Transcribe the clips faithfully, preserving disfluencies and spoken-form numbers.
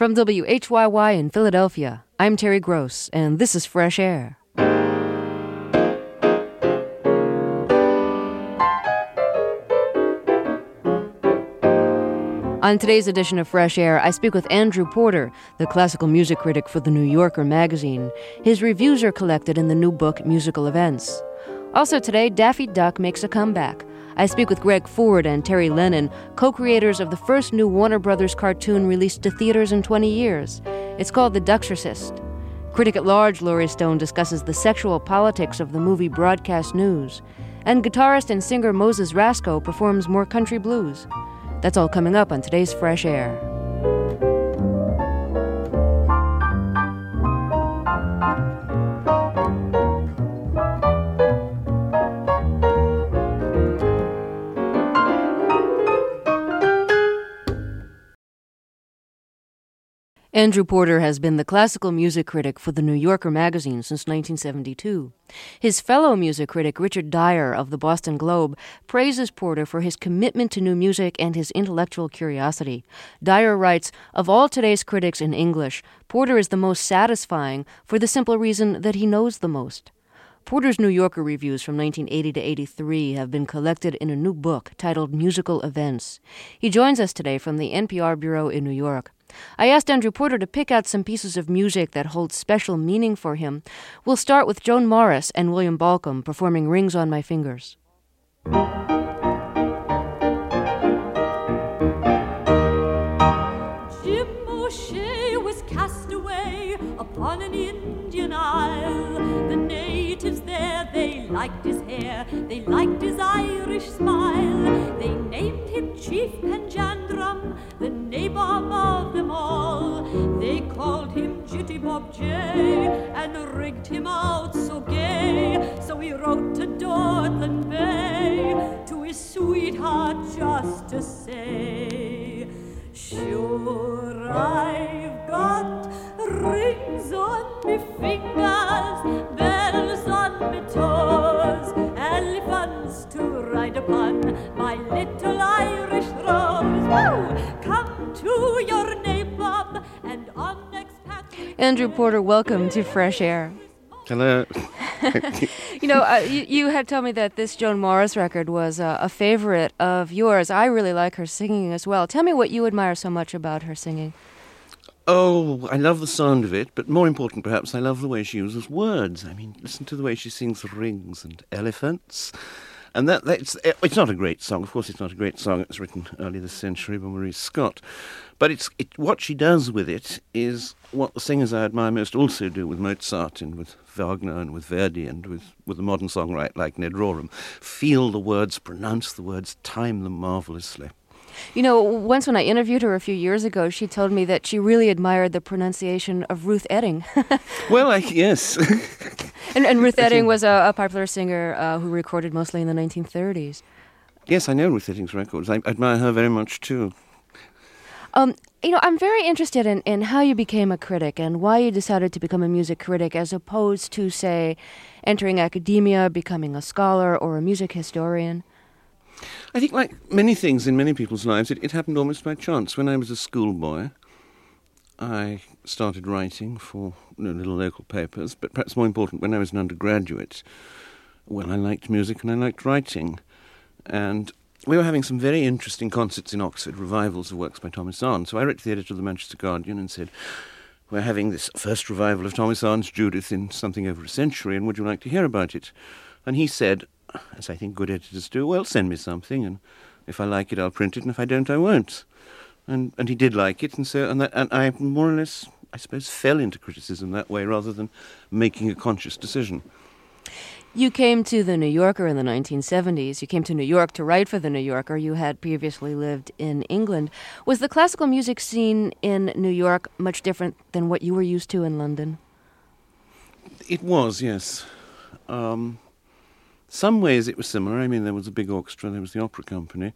From W H Y Y in Philadelphia, I'm Terry Gross, and this is Fresh Air. On today's edition of Fresh Air, I speak with Andrew Porter, the classical music critic for The New Yorker magazine. His reviews are collected in the new book, Musical Events. Also today, Daffy Duck makes a comeback. I speak with Greg Ford and Terry Lennon, co-creators of the first new Warner Brothers cartoon released to theaters in twenty years. It's called The Duxorcist. Critic at large Laurie Stone discusses the sexual politics of the movie Broadcast News. And guitarist and singer Moses Rasco performs more country blues. That's all coming up on today's Fresh Air. Andrew Porter has been the classical music critic for The New Yorker magazine since nineteen seventy-two. His fellow music critic, Richard Dyer of the Boston Globe, praises Porter for his commitment to new music and his intellectual curiosity. Dyer writes, "Of all today's critics in English, Porter is the most satisfying for the simple reason that he knows the most." Porter's New Yorker reviews from nineteen eighty to eighty-three have been collected in a new book titled Musical Events. He joins us today from the N P R Bureau in New York. I asked Andrew Porter to pick out some pieces of music that hold special meaning for him. We'll start with Joan Morris and William Balcom performing Rings on My Fingers. Jim O'Shea was cast away upon an Indian isle. The natives there, they liked his hair, they liked his Irish smile. They named him Chief Panjandrum, the nabob of them all. They called him Jitty Bob Jay and rigged him out so gay. So he wrote to Dortland Bay to his sweetheart just to say, sure I've got rings on me fingers, bells on me toes, elephants to ride upon, my little Irish rose. Woo! Come to your nabob and on next Patrick. Andrew Porter, welcome to Fresh Air. Hello. You know, uh, you, you had told me that this Joan Morris record was uh, a favorite of yours. I really like her singing as well. Tell me what you admire so much about her singing. Oh, I love the sound of it, but more important perhaps, I love the way she uses words. I mean, listen to the way she sings rings and elephants. And that that's, it's not a great song. Of course, it's not a great song. It was written early this century by Maurice Scott. But it's it, what she does with it is what the singers I admire most also do with Mozart and with Wagner and with Verdi and with, with a modern songwriter like Ned Rorem. Feel the words, pronounce the words, time them marvelously. You know, once when I interviewed her a few years ago, she told me that she really admired the pronunciation of Ruth Etting. Well, I, yes. and, and Ruth Etting was a, a popular singer uh, who recorded mostly in the nineteen thirties. Yes, I know Ruth Etting's records. I admire her very much, too. Um, you know, I'm very interested in, in how you became a critic and why you decided to become a music critic as opposed to, say, entering academia, becoming a scholar or a music historian. I think like many things in many people's lives, it, it happened almost by chance. When I was a schoolboy, I started writing for you know, little local papers, but perhaps more important, when I was an undergraduate, well, I liked music and I liked writing. And we were having some very interesting concerts in Oxford, revivals of works by Thomas Arne. So I wrote to the editor of the Manchester Guardian and said, we're having this first revival of Thomas Arne's Judith in something over a century, and would you like to hear about it? And he said, as I think good editors do, well, send me something, and if I like it, I'll print it, and if I don't, I won't. And and he did like it, and so and, that, and I more or less, I suppose, fell into criticism that way rather than making a conscious decision. You came to The New Yorker in the nineteen seventies. You came to New York to write for The New Yorker. You had previously lived in England. Was the classical music scene in New York much different than what you were used to in London? It was, yes. Um... Some ways it was similar. I mean, there was a big orchestra, there was the opera company.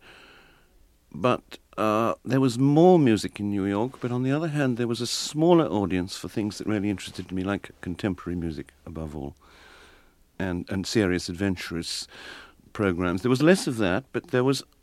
But uh, there was more music in New York, but on the other hand, there was a smaller audience for things that really interested me, like contemporary music, above all, and, and serious, adventurous programs. There was less of that, but there was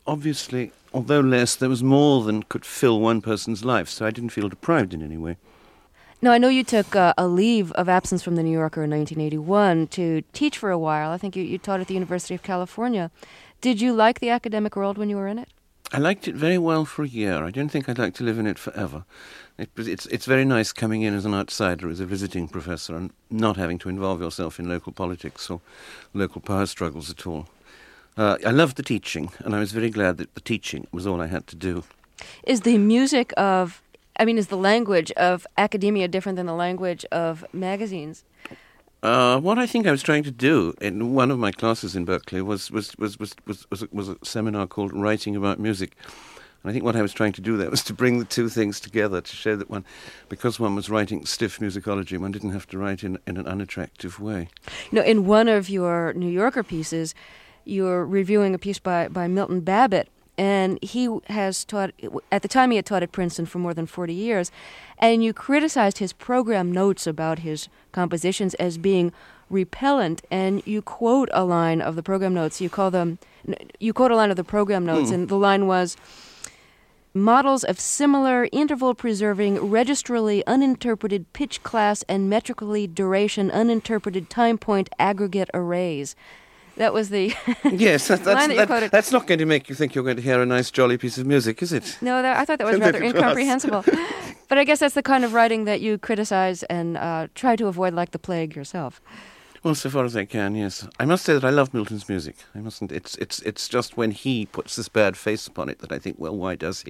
obviously, although less, there was more than could fill one person's life, so I didn't feel deprived in any way. Now, I know you took uh, a leave of absence from the New Yorker in nineteen eighty-one to teach for a while. I think you, you taught at the University of California. Did you like the academic world when you were in it? I liked it very well for a year. I don't think I'd like to live in it forever. It, it's, it's very nice coming in as an outsider, as a visiting professor, and not having to involve yourself in local politics or local power struggles at all. Uh, I loved the teaching, and I was very glad that the teaching was all I had to do. Is the music of, I mean, is the language of academia different than the language of magazines? Uh, what I think I was trying to do in one of my classes in Berkeley was was, was, was, was, was, was a seminar called Writing About Music. And I think what I was trying to do there was to bring the two things together, to show that one, because one was writing stiff musicology, one didn't have to write in, in an unattractive way. You know, in one of your New Yorker pieces, you're reviewing a piece by, by Milton Babbitt, and he has taught, at the time he had taught at Princeton for more than forty years, and you criticized his program notes about his compositions as being repellent, and you quote a line of the program notes. You call them, you quote a line of the program notes, mm. and the line was, models of similar interval-preserving, registrally uninterpreted pitch class and metrically duration uninterpreted time point aggregate arrays. That was the yes. That, that's, line that you that, quoted. That's not going to make you think you're going to hear a nice, jolly piece of music, is it? No, that, I thought that was rather incomprehensible. But I guess that's the kind of writing that you criticize and uh, try to avoid like the plague yourself. Well, so far as I can, yes. I must say that I love Milton's music. I mustn't. It's it's it's just when he puts this bad face upon it that I think, well, why does he?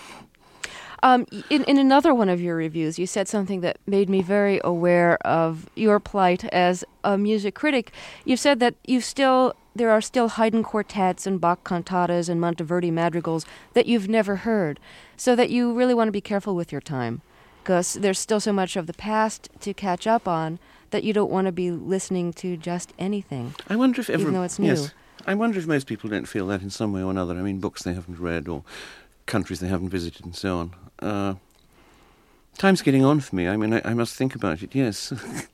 Um, in, in another one of your reviews, you said something that made me very aware of your plight as a music critic. You said that you still there are still Haydn quartets and Bach cantatas and Monteverdi madrigals that you've never heard, so that you really want to be careful with your time, because there's still so much of the past to catch up on that you don't want to be listening to just anything. I wonder if every, even though it's new. Yes, I wonder if most people don't feel that in some way or another. I mean, books they haven't read or countries they haven't visited and so on. Uh, time's getting on for me. I mean, I, I must think about it, yes.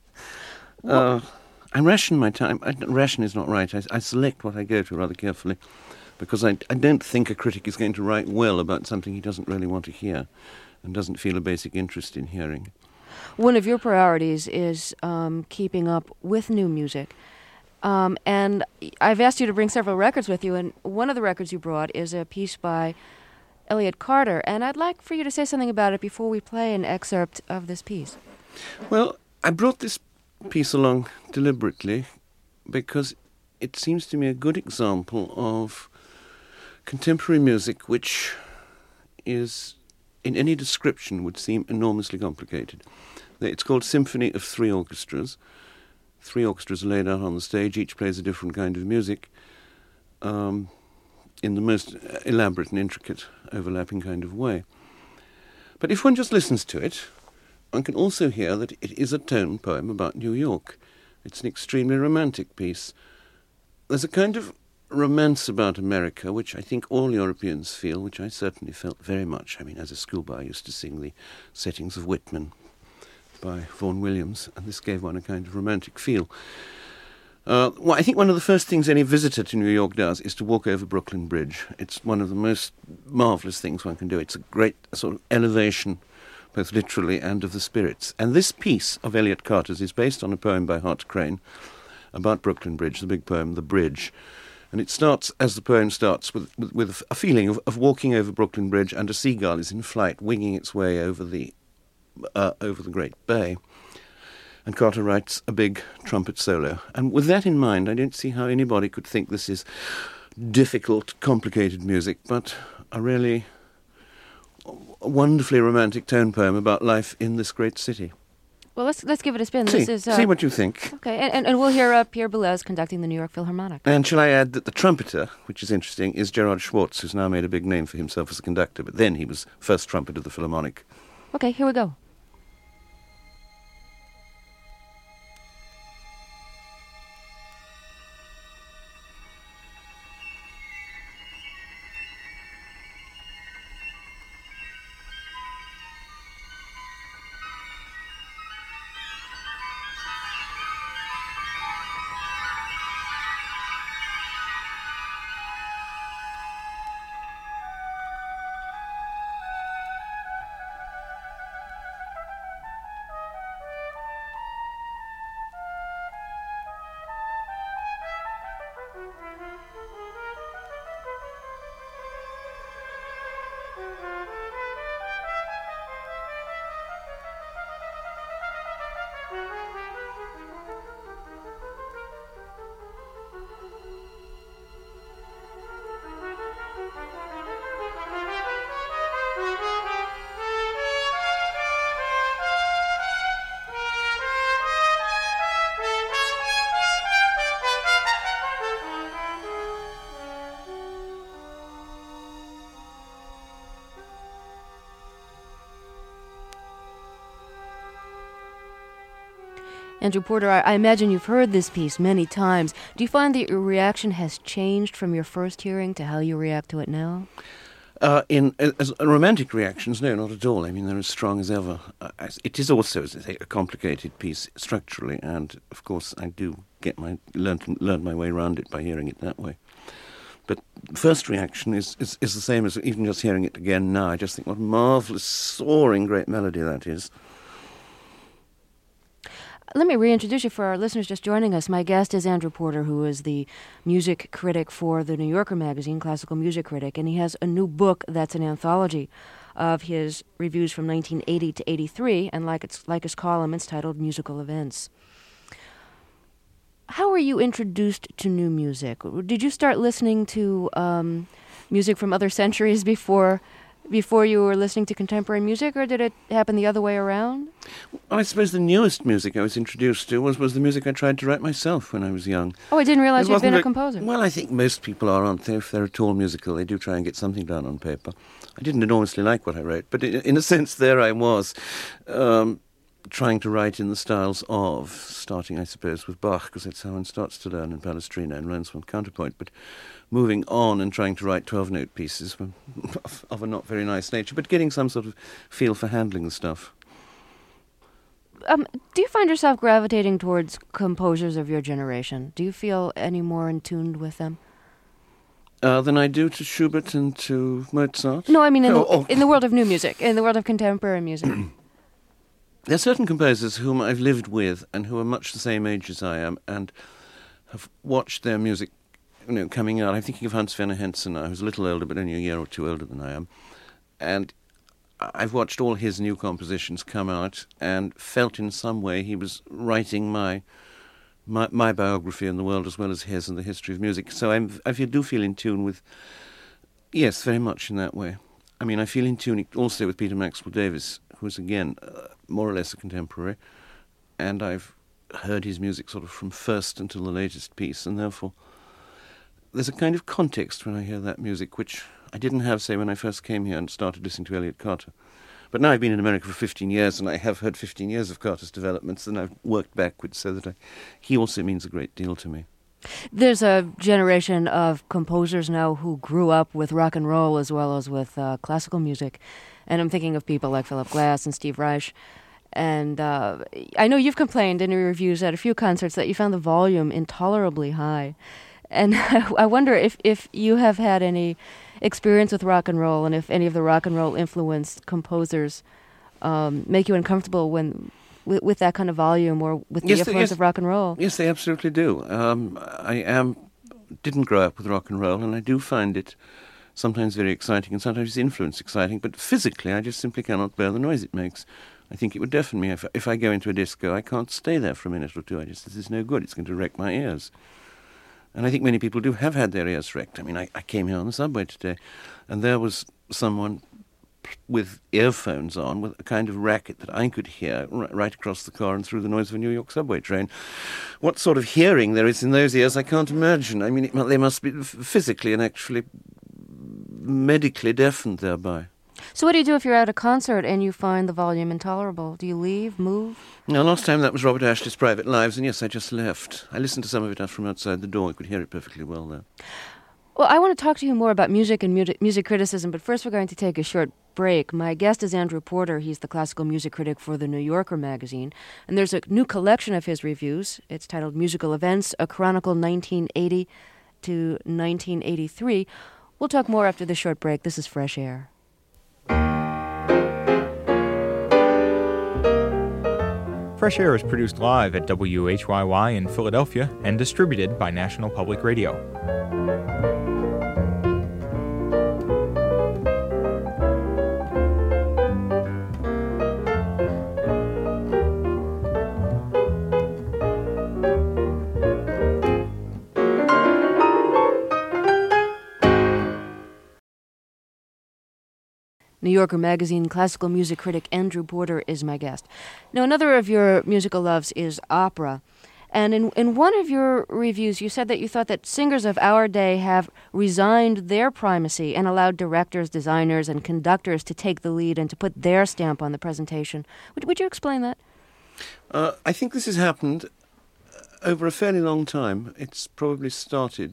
uh, I ration my time. I, ration is not right. I, I select what I go to rather carefully because I, I don't think a critic is going to write well about something he doesn't really want to hear and doesn't feel a basic interest in hearing. One of your priorities is um, keeping up with new music. Um, and I've asked you to bring several records with you, and one of the records you brought is a piece by Elliott Carter, and I'd like for you to say something about it before we play an excerpt of this piece. Well, I brought this piece along deliberately because it seems to me a good example of contemporary music which is, in any description, would seem enormously complicated. It's called Symphony of Three Orchestras. Three orchestras are laid out on the stage, each plays a different kind of music um, in the most elaborate and intricate overlapping kind of way. But if one just listens to it, one can also hear that it is a tone poem about New York. It's an extremely romantic piece. There's a kind of romance about America, which I think all Europeans feel, which I certainly felt very much. I mean, as a schoolboy, I used to sing the settings of Whitman by Vaughan Williams, and this gave one a kind of romantic feel. Uh, well, I think one of the first things any visitor to New York does is to walk over Brooklyn Bridge. It's one of the most marvellous things one can do. It's a great sort of elevation, both literally and of the spirits. And this piece of Elliott Carter's is based on a poem by Hart Crane about Brooklyn Bridge, the big poem, The Bridge. And it starts, as the poem starts, with, with, with a feeling of, of walking over Brooklyn Bridge, and a seagull is in flight, winging its way over the Uh, over the Great Bay. And Carter writes a big trumpet solo. And with that in mind, I don't see how anybody could think this is difficult, complicated music, but a really wonderfully romantic tone poem about life in this great city. Well, let's let's give it a spin. See, this is, uh, see what you think. Okay, and, and, and we'll hear uh, Pierre Boulez conducting the New York Philharmonic. And shall I add that the trumpeter, which is interesting, is Gerard Schwartz, who's now made a big name for himself as a conductor, but then he was first trumpet of the Philharmonic. Okay, here we go. Andrew Porter, I, I imagine you've heard this piece many times. Do you find that your reaction has changed from your first hearing to how you react to it now? Uh, in as romantic reactions, no, not at all. I mean, they're as strong as ever. Uh, it is also, as I say, a complicated piece structurally, and of course, I do get my learn learn my way around it by hearing it that way. But first reaction is, is is the same as even just hearing it again now. I just think what a marvelous, soaring, great melody that is. Let me reintroduce you for our listeners just joining us. My guest is Andrew Porter, who is the music critic for the New Yorker magazine, classical music critic, and he has a new book that's an anthology of his reviews from nineteen eighty to eighty-three, and like it's like his column, it's titled Musical Events. How were you introduced to new music? Did you start listening to um, music from other centuries before before you were listening to contemporary music, or did it happen the other way around? Well, I suppose the newest music I was introduced to was, was the music I tried to write myself when I was young. Oh, I didn't realize It you'd been wasn't a very- composer. Well, I think most people are, aren't they? If they're at all musical, they do try and get something down on paper. I didn't enormously like what I wrote, but in, in a sense, there I was, um, trying to write in the styles of, starting, I suppose, with Bach, because that's how one starts to learn in Palestrina and learns one counterpoint, but moving on and trying to write twelve-note pieces of, of a not very nice nature, but getting some sort of feel for handling the stuff. Um, do you find yourself gravitating towards composers of your generation? Do you feel any more in tune with them? Uh, than I do to Schubert and to Mozart. No, I mean in, Oh, the, oh. in the world of new music, in the world of contemporary music. There are certain composers whom I've lived with and who are much the same age as I am and have watched their music, you know, coming out. I'm thinking of Hans Werner Henze now, who's a little older, but only a year or two older than I am. And I've watched all his new compositions come out and felt in some way he was writing my my, my biography in the world as well as his and the history of music. So I'm, I do feel in tune with, yes, very much in that way. I mean, I feel in tune also with Peter Maxwell Davies, who's, again, uh, more or less a contemporary, and I've heard his music sort of from first until the latest piece, and therefore there's a kind of context when I hear that music, which I didn't have, say, when I first came here and started listening to Elliott Carter. But now I've been in America for fifteen years, and I have heard fifteen years of Carter's developments, and I've worked backwards so that I, he also means a great deal to me. There's a generation of composers now who grew up with rock and roll as well as with uh, classical music. And I'm thinking of people like Philip Glass and Steve Reich. And uh, I know you've complained in your reviews at a few concerts that you found the volume intolerably high. And I wonder if, if you have had any experience with rock and roll, and if any of the rock and roll influenced composers um, make you uncomfortable when with, with that kind of volume or with the Yes, influence yes. of rock and roll. Yes, they absolutely do. Um, I am didn't grow up with rock and roll, and I do find it sometimes very exciting and sometimes its influence exciting, but physically I just simply cannot bear the noise it makes. I think it would deafen me. If, if I go into a disco, I can't stay there for a minute or two. I just, this is no good. It's going to wreck my ears. And I think many people do have had their ears wrecked. I mean, I, I came here on the subway today, and there was someone with earphones on with a kind of racket that I could hear r- right across the car and through the noise of a New York subway train. What sort of hearing there is in those ears, I can't imagine. I mean, it, mu- they must be f- physically and actually medically deafened thereby. So what do you do if you're at a concert and you find the volume intolerable? Do you leave, move? Now, last time that was Robert Ashley's Private Lives, and yes, I just left. I listened to some of it out from outside the door. I could hear it perfectly well there. Well, I want to talk to you more about music and music, music criticism, but first we're going to take a short break. My guest is Andrew Porter. He's the classical music critic for the New Yorker magazine, and there's a new collection of his reviews. It's titled Musical Events, A Chronicle nineteen eighty to nineteen eighty-three. We'll talk more after the short break. This is Fresh Air. Fresh Air is produced live at W H Y Y in Philadelphia and distributed by National Public Radio. New Yorker magazine classical music critic Andrew Porter is my guest. Now, another of your musical loves is opera. And in, in one of your reviews, you said that you thought that singers of our day have resigned their primacy and allowed directors, designers, and conductors to take the lead and to put their stamp on the presentation. Would, would you explain that? Uh, I think this has happened over a fairly long time. It's probably started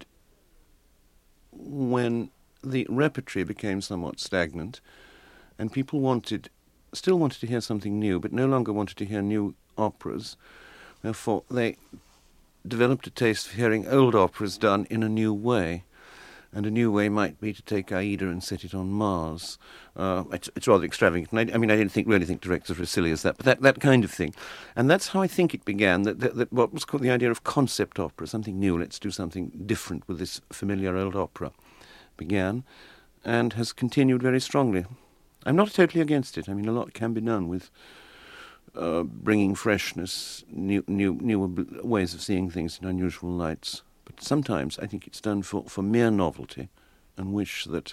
when the repertory became somewhat stagnant and people wanted, still wanted to hear something new, but no longer wanted to hear new operas. Therefore, they developed a taste for hearing old operas done in a new way. And a new way might be to take Aida and set it on Mars. Uh, it's, it's rather extravagant. And I, I mean, I didn't think, really think directors were as silly as that, but that, that kind of thing. And that's how I think it began, that, that, that what was called the idea of concept opera, something new, let's do something different with this familiar old opera, began and has continued very strongly. I'm not totally against it. I mean, a lot can be done with uh, bringing freshness, new, new, newer ways of seeing things in unusual lights. But sometimes I think it's done for, for mere novelty and wish that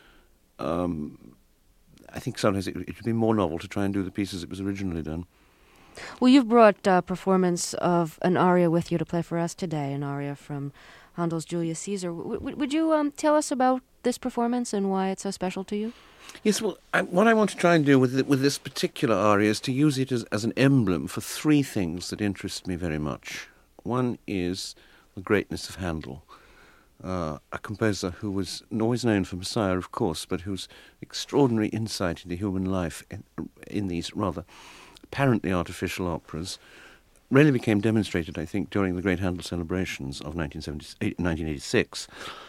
um, I think sometimes it, it would be more novel to try and do the pieces it was originally done. Well, you've brought a uh, performance of an aria with you to play for us today, an aria from Handel's Julius Caesar. W- w- would you um, tell us about this performance and why it's so special to you? Yes, well, I, what I want to try and do with the, with this particular aria is to use it as, as an emblem for three things that interest me very much. One is the greatness of Handel, uh, a composer who was always known for Messiah, of course, but whose extraordinary insight into human life in, in these rather apparently artificial operas really became demonstrated, I think, during the great Handel celebrations of nineteen eighty-six.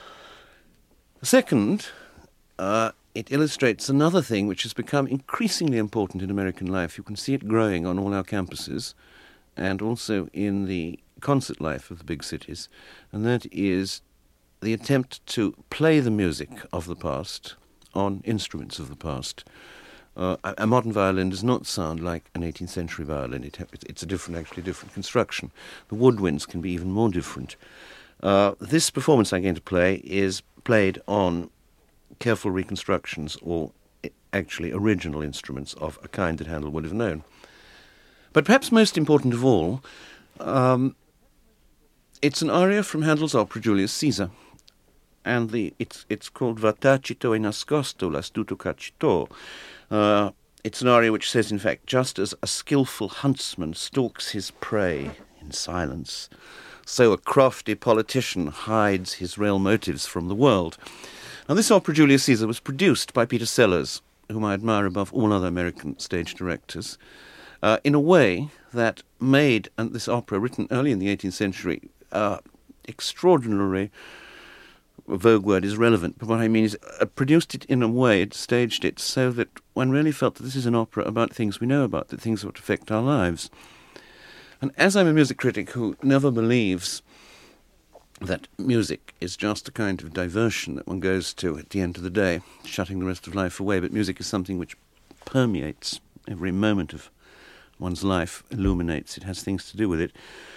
Second, uh, it illustrates another thing which has become increasingly important in American life. You can see it growing on all our campuses and also in the concert life of the big cities, and that is the attempt to play the music of the past on instruments of the past. Uh, a, a modern violin does not sound like an eighteenth century violin. It, it's a different, actually different construction. The woodwinds can be even more different. Uh, this performance I'm going to play is played on careful reconstructions or actually original instruments of a kind that Handel would have known. But perhaps most important of all, um, it's an aria from Handel's opera Julius Caesar, and the it's it's called Va tacito e nascosto l'astuto cacciatore. Uh, it's an aria which says, in fact, just as a skillful huntsman stalks his prey in silence, so a crafty politician hides his real motives from the world. Now, this opera Julius Caesar was produced by Peter Sellers, whom I admire above all other American stage directors, uh, in a way that made and this opera, written early in the eighteenth century, Uh, extraordinary, vogue word is relevant, but what I mean is uh, produced it in a way, it staged it so that one really felt that this is an opera about things we know about, that things that affect our lives. And as I'm a music critic who never believes that music is just a kind of diversion that one goes to at the end of the day, shutting the rest of life away, but music is something which permeates every moment of one's life, illuminates it, has things to do with it.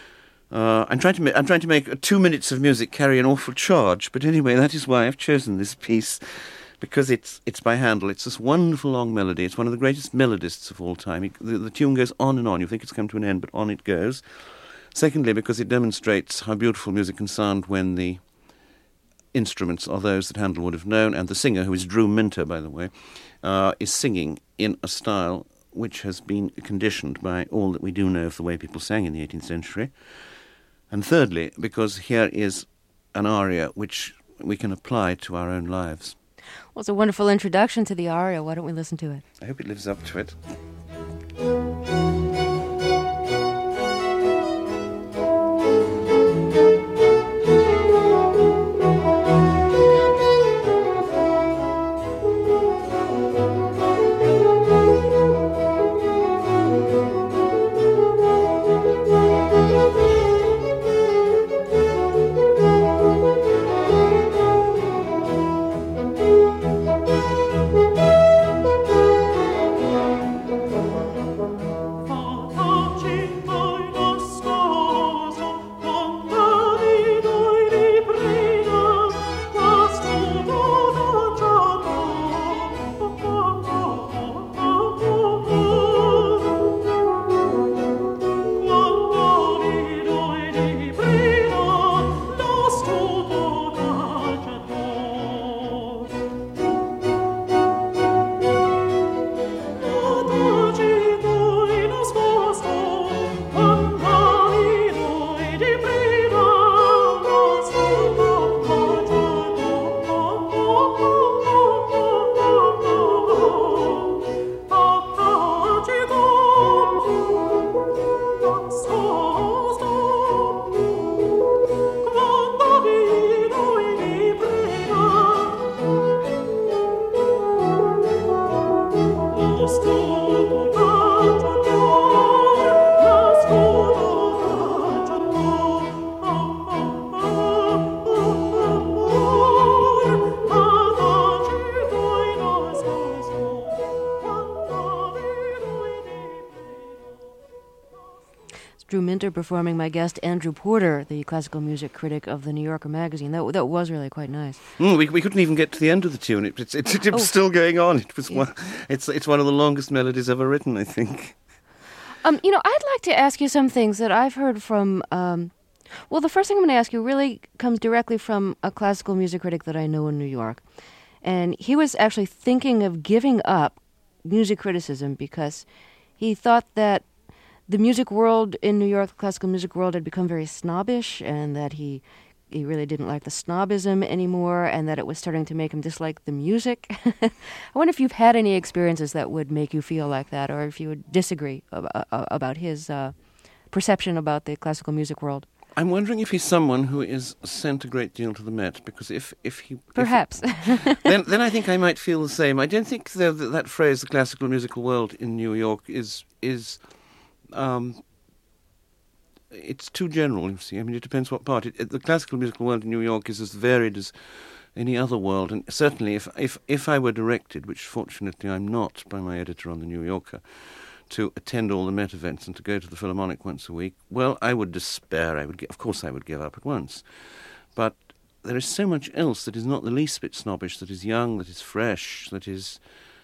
Uh, I'm trying to make I'm trying to make two minutes of music carry an awful charge, but anyway, that is why I've chosen this piece, because it's it's by Handel. It's this wonderful long melody. It's one of the greatest melodists of all time. It, the, the tune goes on and on. You think it's come to an end, but on it goes. Secondly, because it demonstrates how beautiful music can sound when the instruments are those that Handel would have known, and the singer, who is Drew Minter, by the way, uh, is singing in a style which has been conditioned by all that we do know of the way people sang in the eighteenth century. And thirdly, because here is an aria which we can apply to our own lives. Well, it's a wonderful introduction to the aria. Why don't we listen to it? I hope it lives up to it. Drew Minter performing my guest Andrew Porter, the classical music critic of the New Yorker magazine. That that was really quite nice. Mm, we we couldn't even get to the end of the tune. It, it, it, it was Oh. still going on. It was Yeah. one, it's it's one of the longest melodies ever written, I think. Um, you know, I'd like to ask you some things that I've heard from. Um, well, the first thing I'm going to ask you really comes directly from a classical music critic that I know in New York, and he was actually thinking of giving up music criticism because he thought that the music world in New York, the classical music world, had become very snobbish, and that he he really didn't like the snobism anymore, and that it was starting to make him dislike the music. I wonder if you've had any experiences that would make you feel like that, or if you would disagree ab- uh, about his uh, perception about the classical music world. I'm wondering if he's someone who is sent a great deal to the Met, because if, if he... if- Perhaps. then, then I think I might feel the same. I don't think though, that that phrase, the classical musical world in New York, is... is um, it's too general, you see. I mean, it depends what part. It, it, the classical musical world in New York is as varied as any other world, and certainly if, if, if I were directed, which fortunately I'm not by my editor on the New Yorker, to attend all the Met events and to go to the Philharmonic once a week, well, I would despair. I would, gi- of course, I would give up at once. But there is so much else that is not the least bit snobbish, that is young, that is fresh, that is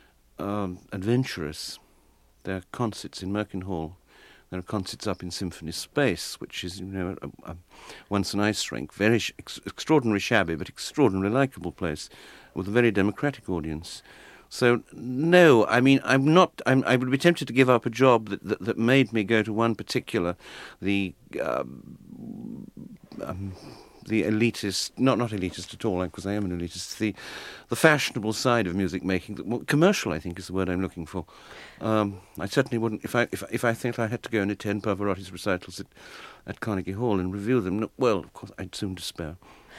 um, adventurous. There are concerts in Merkin There are concerts up in Symphony Space, which is, you know, a, a, once an ice rink, very sh- ex- extraordinarily shabby but extraordinarily likeable place with a very democratic audience. So, no, I mean, I'm not, I'm, I would be tempted to give up a job that, that, that made me go to one particular, the um, um, the elitist, not not elitist at all, because I am an elitist, the the fashionable side of music making. Well, commercial, I think, is the word I'm looking for. Um, I certainly wouldn't, if I if, if I think I had to go and attend Pavarotti's recitals at, at Carnegie Hall and review them, no, well, of course, I'd soon despair.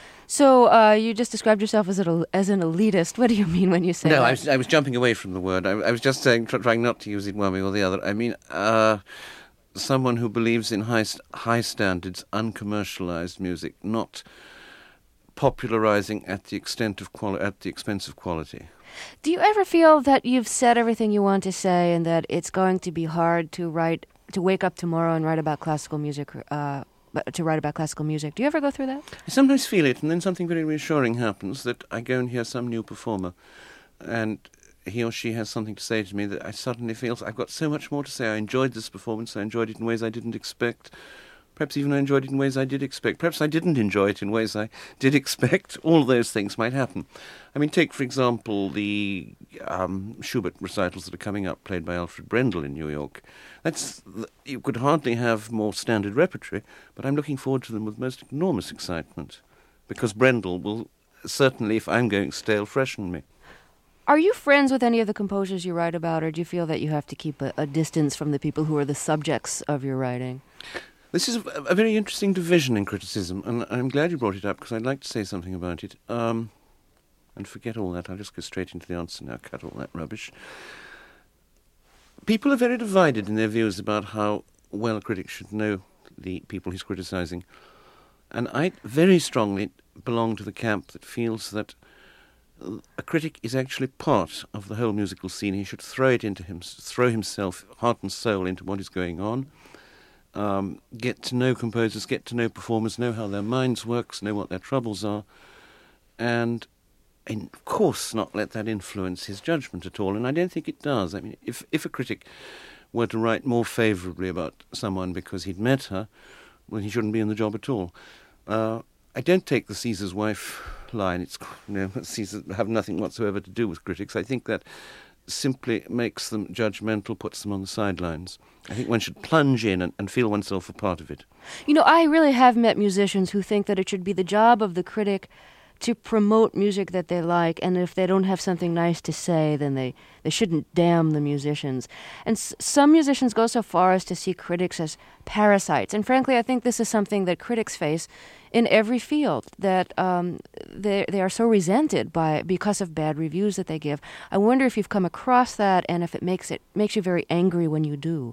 So uh, you just described yourself as, a, as an elitist. What do you mean when you say No, that? I was, I was jumping away from the word. I, I was just saying, tr- trying not to use it one way or the other. I mean, uh, someone who believes in high st- high standards, uncommercialized music, not popularizing at the extent of quali- at the expense of quality. Do you ever feel that you've said everything you want to say and that it's going to be hard to write, to wake up tomorrow and write about classical music, uh, to write about classical music? Do you ever go through that? I sometimes feel it, and then something very reassuring happens, that I go and hear some new performer, and he or she has something to say to me that I suddenly feel I've got so much more to say. I enjoyed this performance. I enjoyed it in ways I didn't expect. Perhaps even I enjoyed it in ways I did expect. Perhaps I didn't enjoy it in ways I did expect. All those things might happen. I mean, take, for example, the um, Schubert recitals that are coming up, played by Alfred Brendel in New York. That's you could hardly have more standard repertory, but I'm looking forward to them with most enormous excitement, because Brendel will certainly, if I'm going stale, freshen me. Are you friends with any of the composers you write about, or do you feel that you have to keep a, a distance from the people who are the subjects of your writing? This is a, a very interesting division in criticism, and I'm glad you brought it up, because I'd like to say something about it. Um, and forget all that, I'll just go straight into the answer now, cut all that rubbish. People are very divided in their views about how well a critic should know the people he's criticising. And I very strongly belong to the camp that feels that a critic is actually part of the whole musical scene. He should throw it into him, throw himself, heart and soul, into what is going on. Um, get to know composers, get to know performers, know how their minds work, know what their troubles are, and, and of course not let that influence his judgment at all. And I don't think it does. I mean, if if a critic were to write more favourably about someone because he'd met her, well, he shouldn't be in the job at all. Uh, I don't take the Caesar's wife line. It's, you know, Caesar have nothing whatsoever to do with critics. I think that simply makes them judgmental, puts them on the sidelines. I think one should plunge in and, and feel oneself a part of it. You know, I really have met musicians who think that it should be the job of the critic to promote music that they like, and if they don't have something nice to say, then they, they shouldn't damn the musicians. And s- some musicians go so far as to see critics as parasites. And frankly, I think this is something that critics face in every field, that um, they they are so resented by because of bad reviews that they give. I wonder if you've come across that, and if it makes it makes you very angry when you do.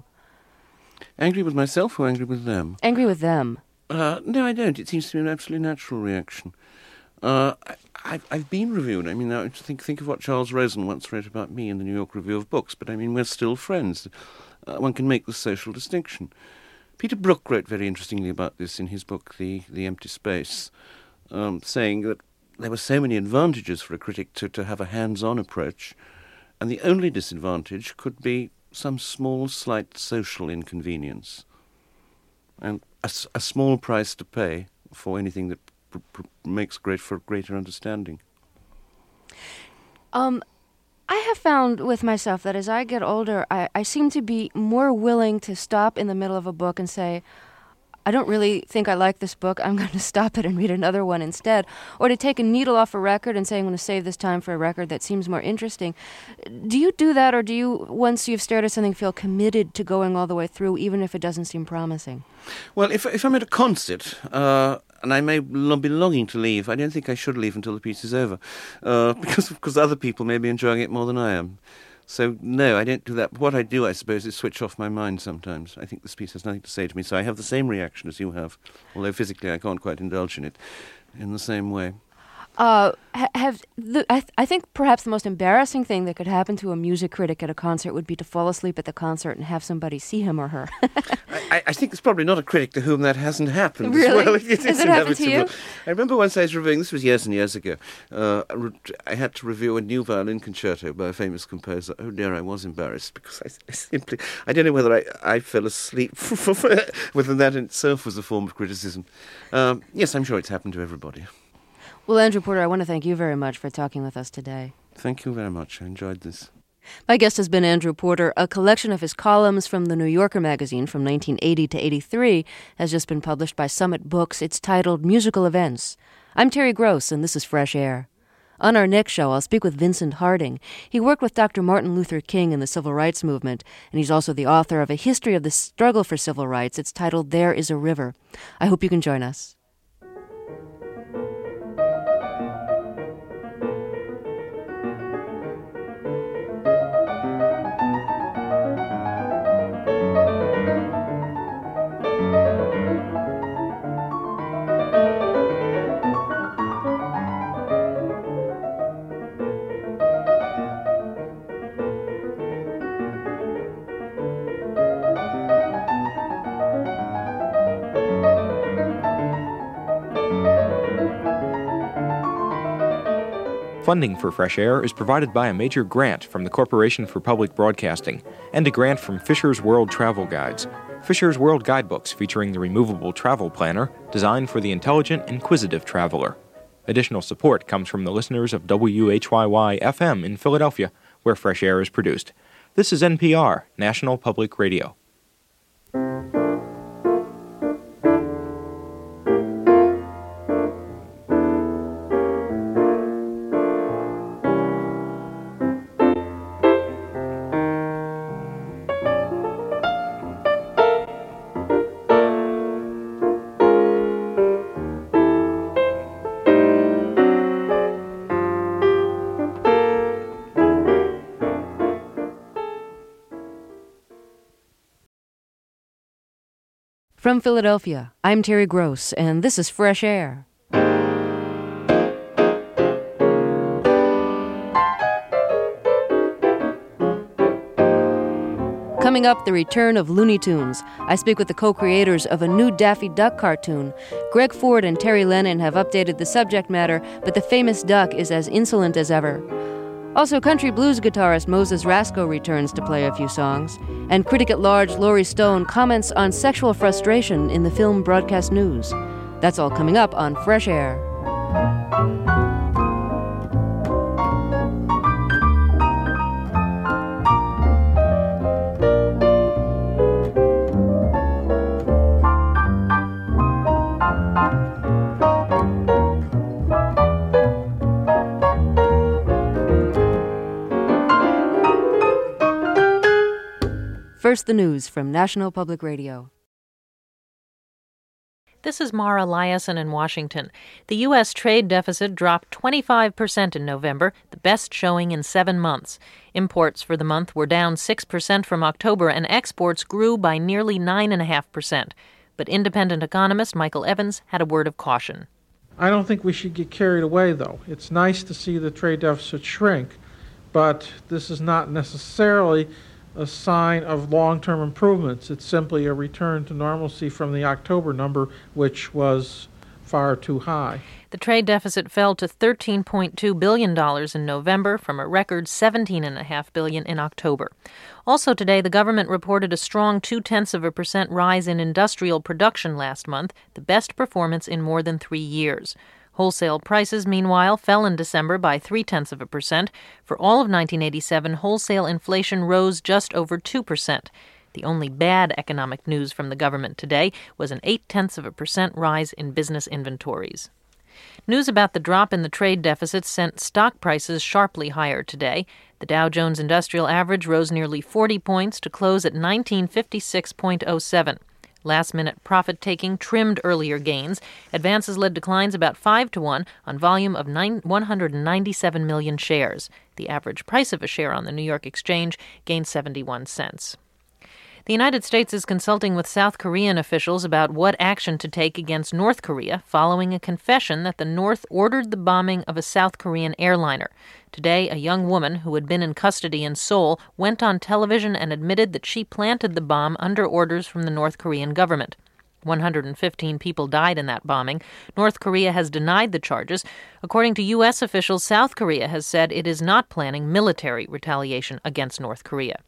Angry with myself or angry with them? Angry with them. Uh, no, I don't. It seems to be an absolutely natural reaction. Uh, I, I've, I've been reviewed. I mean, now, think think of what Charles Rosen once wrote about me in the New York Review of Books. But I mean, we're still friends. Uh, one can make the social distinction. Peter Brook wrote very interestingly about this in his book, The, the Empty Space, um, saying that there were so many advantages for a critic to, to have a hands-on approach, and the only disadvantage could be some small, slight social inconvenience, and a, a small price to pay for anything that pr- pr- makes great for greater understanding. Um, I have found with myself that as I get older, I, I seem to be more willing to stop in the middle of a book and say, I don't really think I like this book, I'm going to stop it and read another one instead. Or to take a needle off a record and say, I'm going to save this time for a record that seems more interesting. Do you do that, or do you, once you've started something, feel committed to going all the way through, even if it doesn't seem promising? Well, if, if I'm at a concert, uh, and I may lo- be longing to leave, I don't think I should leave until the piece is over, uh, because, because other people may be enjoying it more than I am. So, no, I don't do that. What I do, I suppose, is switch off my mind sometimes. I think this piece has nothing to say to me, so I have the same reaction as you have, although physically I can't quite indulge in it in the same way. Uh, have the, I, th- I think perhaps the most embarrassing thing that could happen to a music critic at a concert would be to fall asleep at the concert and have somebody see him or her. I, I think there's probably not a critic to whom that hasn't happened. Really? As well. It, it Has is it happened to you? I remember once I was reviewing, this was years and years ago, uh, I, re- I had to review a new violin concerto by a famous composer. Oh dear, I was embarrassed because I, I simply, I don't know whether I, I fell asleep, whether that in itself was a form of criticism. Um, yes, I'm sure it's happened to everybody. Well, Andrew Porter, I want to thank you very much for talking with us today. Thank you very much. I enjoyed this. My guest has been Andrew Porter. A collection of his columns from the New Yorker magazine from nineteen eighty to eighty-three has just been published by Summit Books. It's titled Musical Events. I'm Terry Gross, and this is Fresh Air. On our next show, I'll speak with Vincent Harding. He worked with Doctor Martin Luther King in the Civil Rights Movement, and he's also the author of a history of the struggle for civil rights. It's titled There is a River. I hope you can join us. Funding for Fresh Air is provided by a major grant from the Corporation for Public Broadcasting and a grant from Fisher's World Travel Guides. Fisher's World Guidebooks featuring the removable travel planner designed for the intelligent, inquisitive traveler. Additional support comes from the listeners of W H Y Y F M in Philadelphia, where Fresh Air is produced. This is N P R, National Public Radio. From Philadelphia, I'm Terry Gross, and this is Fresh Air. Coming up, the return of Looney Tunes. I speak with the co-creators of a new Daffy Duck cartoon. Greg Ford and Terry Lennon have updated the subject matter, but the famous duck is as insolent as ever. Also, country blues guitarist Moses Rasko returns to play a few songs. And critic-at-large Laurie Stone comments on sexual frustration in the film broadcast news. That's all coming up on Fresh Air. First, the news from National Public Radio. This is Mara Liasson in Washington. The U S trade deficit dropped twenty-five percent in November, the best showing in seven months. Imports for the month were down six percent from October, and exports grew by nearly nine point five percent. But independent economist Michael Evans had a word of caution. I don't think we should get carried away, though. It's nice to see the trade deficit shrink, but this is not necessarily a sign of long-term improvements. It's simply a return to normalcy from the October number, which was far too high. The trade deficit fell to thirteen point two billion dollars in November from a record seventeen point five billion dollars in October. Also today, the government reported a strong two-tenths of a percent rise in industrial production last month, the best performance in more than three years. Wholesale prices, meanwhile, fell in December by three-tenths of a percent. For all of nineteen eighty-seven, wholesale inflation rose just over two percent. The only bad economic news from the government today was an eight-tenths of a percent rise in business inventories. News about the drop in the trade deficit sent stock prices sharply higher today. The Dow Jones Industrial Average rose nearly forty points to close at nineteen fifty-six point oh seven. Last-minute profit-taking trimmed earlier gains. Advances led declines about five to one on volume of one hundred ninety-seven million shares. The average price of a share on the New York Exchange gained seventy-one cents. The United States is consulting with South Korean officials about what action to take against North Korea following a confession that the North ordered the bombing of a South Korean airliner. Today, a young woman who had been in custody in Seoul went on television and admitted that she planted the bomb under orders from the North Korean government. one hundred fifteen people died in that bombing. North Korea has denied the charges. According to U S officials, South Korea has said it is not planning military retaliation against North Korea.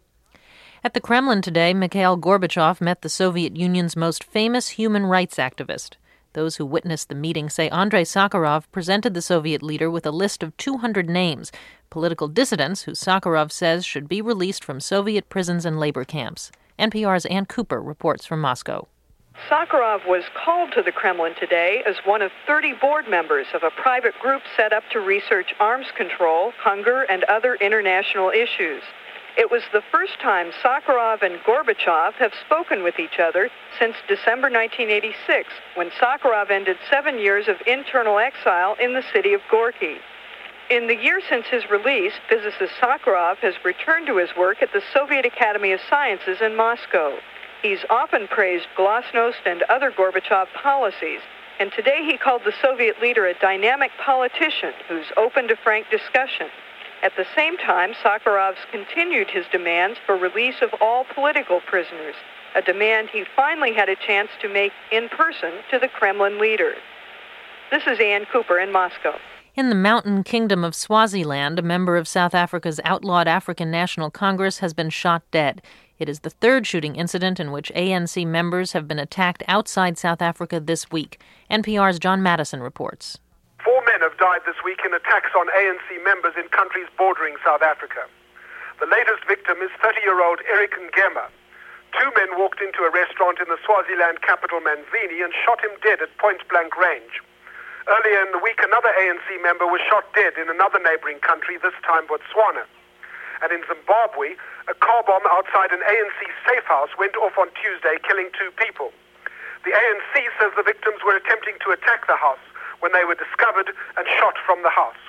At the Kremlin today, Mikhail Gorbachev met the Soviet Union's most famous human rights activist. Those who witnessed the meeting say Andrei Sakharov presented the Soviet leader with a list of two hundred names, political dissidents who Sakharov says should be released from Soviet prisons and labor camps. N P R's Ann Cooper reports from Moscow. Sakharov was called to the Kremlin today as one of thirty board members of a private group set up to research arms control, hunger, and other international issues. It was the first time Sakharov and Gorbachev have spoken with each other since December nineteen eighty-six, when Sakharov ended seven years of internal exile in the city of Gorky. In the year since his release, physicist Sakharov has returned to his work at the Soviet Academy of Sciences in Moscow. He's often praised glasnost and other Gorbachev policies, and today he called the Soviet leader a dynamic politician who's open to frank discussion. At the same time, Sakharov's continued his demands for release of all political prisoners, a demand he finally had a chance to make in person to the Kremlin leader. This is Ann Cooper in Moscow. In the mountain kingdom of Swaziland, a member of South Africa's outlawed African National Congress has been shot dead. It is the third shooting incident in which A N C members have been attacked outside South Africa this week. N P R's John Madison reports. Four men have died this week in attacks on A N C members in countries bordering South Africa. The latest victim is thirty-year-old Eric Ngema. Two men walked into a restaurant in the Swaziland capital Manzini and shot him dead at point-blank range. Earlier in the week, another A N C member was shot dead in another neighboring country, this time Botswana. And in Zimbabwe, a car bomb outside an A N C safe house went off on Tuesday, killing two people. The A N C says the victims were attempting to attack the house when they were discovered and shot from the house.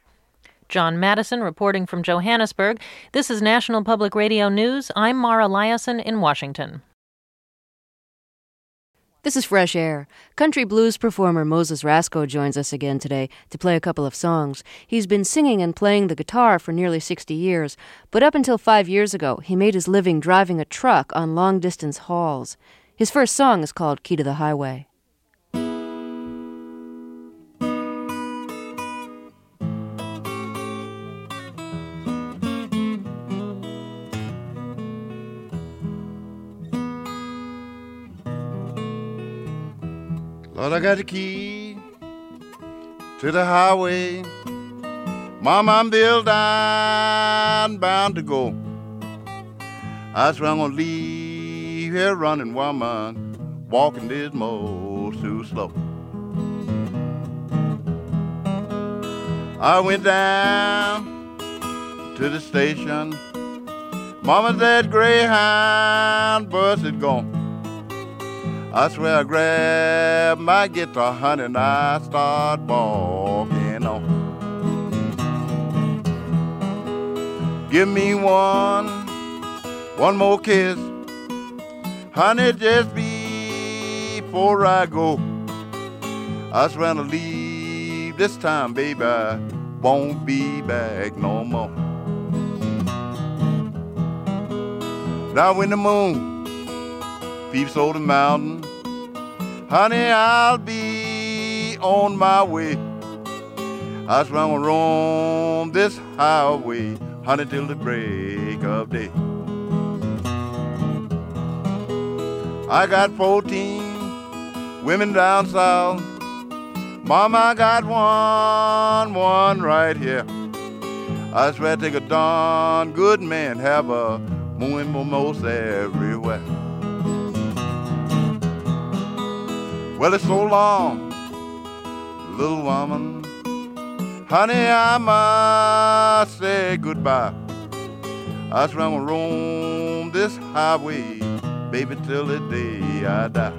John Madison reporting from Johannesburg. This is National Public Radio News. I'm Mara Liasson in Washington. This is Fresh Air. Country blues performer Moses Rasco joins us again today to play a couple of songs. He's been singing and playing the guitar for nearly sixty years, but up until five years ago, he made his living driving a truck on long-distance hauls. His first song is called Key to the Highway. Lord, I got the key to the highway. Mama, I'm built down, bound to go. I swear I'm gonna leave here running, woman, walking this most too slow. I went down to the station. Mama said Greyhound bus is gone. I swear I grabbed my guitar, honey, and I start walking on. Give me one, one more kiss, honey, just before I go. I swear to leave this time, baby, I won't be back no more. Now when the moon peeps over the mountain, honey, I'll be on my way. I swear I'm gonna roam this highway, honey, till the break of day. I got fourteen women down south. Mama, I got one, one right here. I swear take a darn good man, have a mooing mimosa everywhere. Well, it's so long, little woman. Honey, I must say goodbye. I swear I'm gonna roam this highway, baby, till the day I die.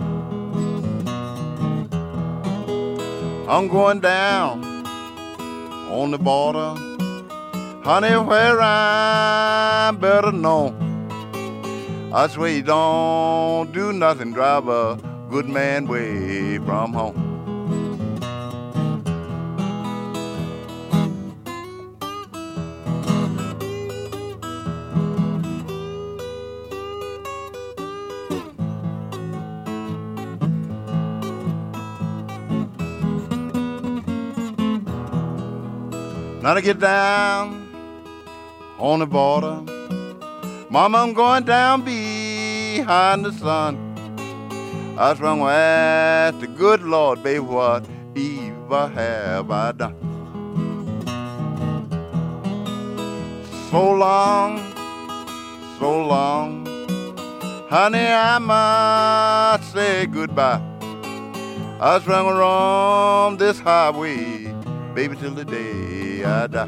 I'm going down on the border, honey, where I'm better known. I swear you don't do nothing, drive a good man way from home. Now to get down on the border, Mama, I'm going down behind the sun. I swear I'm gonna ask the good Lord, baby, what evil have I done? So long, so long, honey, I must say goodbye. I swear I'm gonna roam this highway, baby, till the day I die.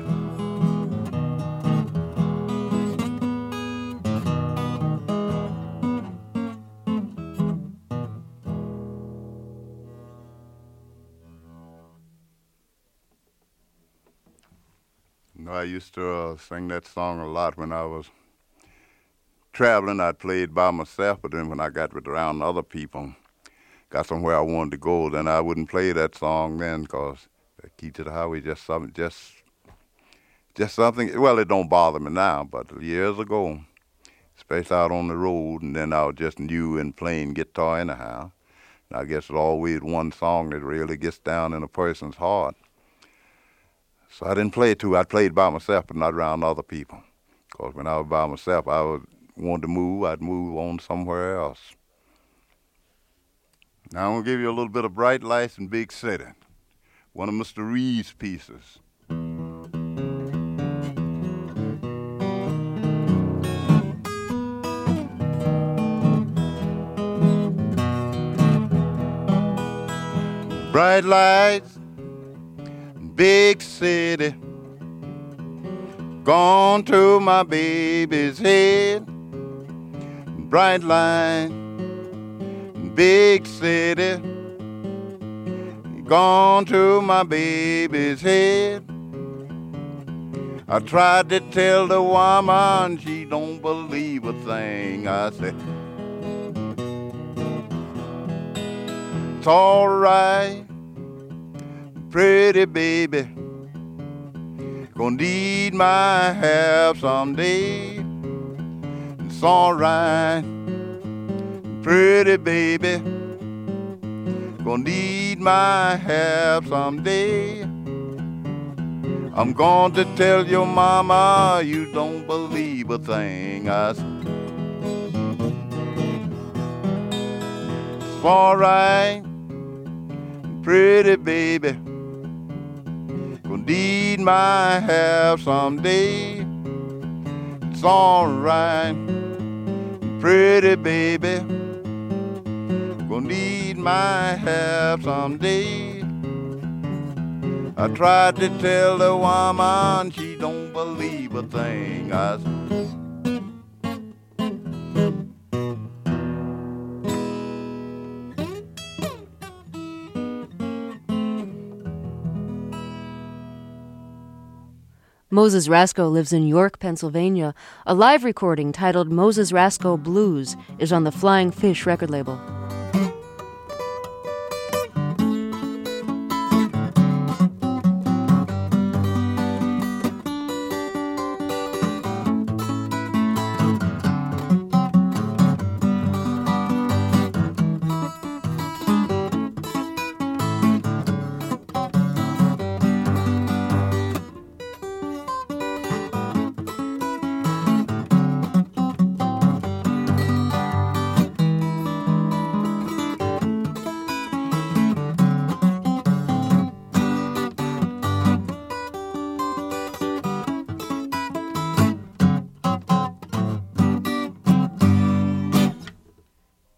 You know, I used to uh, sing that song a lot when I was traveling. I played by myself, but then when I got with around other people, got somewhere I wanted to go, then I wouldn't play that song then, because the Key to the Highway just something, just, just something. Well, it don't bother me now, but years ago, especially out on the road, and then I was just new and playing guitar anyhow. And I guess it's always one song that really gets down in a person's heart. So I didn't play it too. I played by myself, but not around other people. Because when I was by myself, I would want to move. I'd move on somewhere else. Now I'm going to give you a little bit of Bright Lights in Big City, one of Mister Reed's pieces. Bright lights, big city, gone to my baby's head. Bright light, big city, gone to my baby's head. I tried to tell the woman, she don't believe a thing I said. It's all right, pretty baby, gonna need my help someday. It's all right, pretty baby, gonna need my help someday. I'm going to tell your mama you don't believe a thing I say. It's all right, pretty baby, gonna need my help someday. It's all right, pretty baby, gonna need my help someday. I tried to tell the woman, she don't believe a thing I say. Moses Rasko lives in York, Pennsylvania. A live recording titled Moses Rasko Blues is on the Flying Fish record label.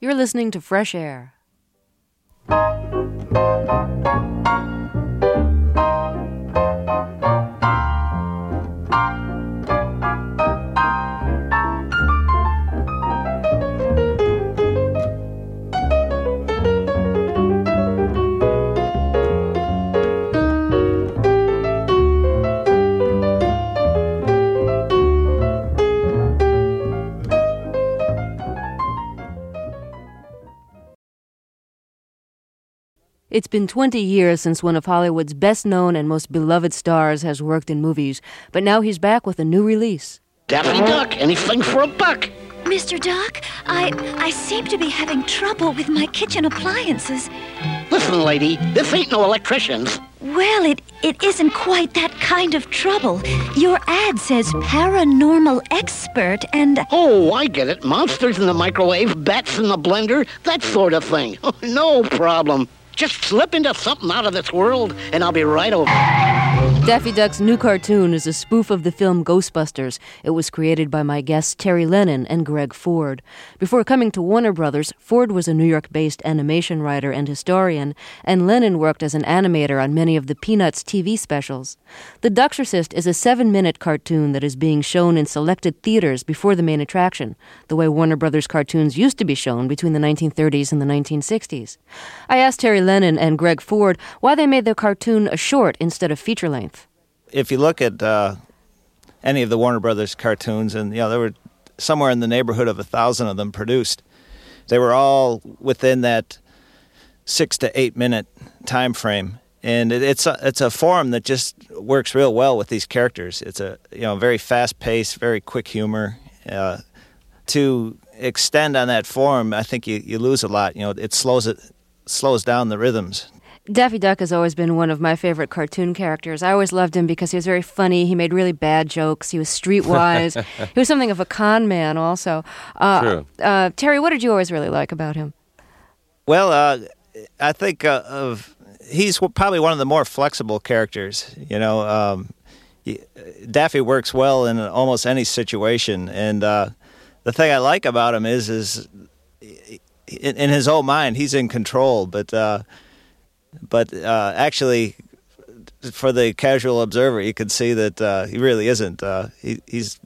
You're listening to Fresh Air. It's been twenty years since one of Hollywood's best-known and most beloved stars has worked in movies, but now he's back with a new release. Daffy Duck, anything for a buck. Mister Duck, I I seem to be having trouble with my kitchen appliances. Listen, lady, this ain't no electricians. Well, it, it isn't quite that kind of trouble. Your ad says paranormal expert and... Oh, I get it. Monsters in the microwave, bats in the blender, that sort of thing. No problem. Just slip into something out of this world, and I'll be right over. Daffy Duck's new cartoon is a spoof of the film Ghostbusters. It was created by my guests Terry Lennon and Greg Ford. Before coming to Warner Brothers, Ford was a New York-based animation writer and historian, and Lennon worked as an animator on many of the Peanuts T V specials. The Duckstercist is a seven-minute cartoon that is being shown in selected theaters before the main attraction, the way Warner Brothers cartoons used to be shown between the nineteen thirties and the nineteen sixties. I asked Terry Lennon and Greg Ford why they made the cartoon a short instead of feature-length. If you look at uh, any of the Warner Brothers cartoons, and you know there were somewhere in the neighborhood of a thousand of them produced, they were all within that six to eight minute time frame, and it, it's a, it's a form that just works real well with these characters. It's a you know very fast paced, very quick humor. Uh, to extend on that form, I think you, you lose a lot. You know, it slows it slows down the rhythms. Daffy Duck has always been one of my favorite cartoon characters. I always loved him because he was very funny. He made really bad jokes. He was streetwise. He was something of a con man also. Uh, True. Uh, Terry, what did you always really like about him? Well, uh, I think uh, of he's probably one of the more flexible characters. You know, um, he, Daffy works well in almost any situation, and uh, the thing I like about him is, is in, in his own mind, he's in control, but. Uh, But uh, actually, for the casual observer, you can see that uh, he really isn't. Uh, he, he's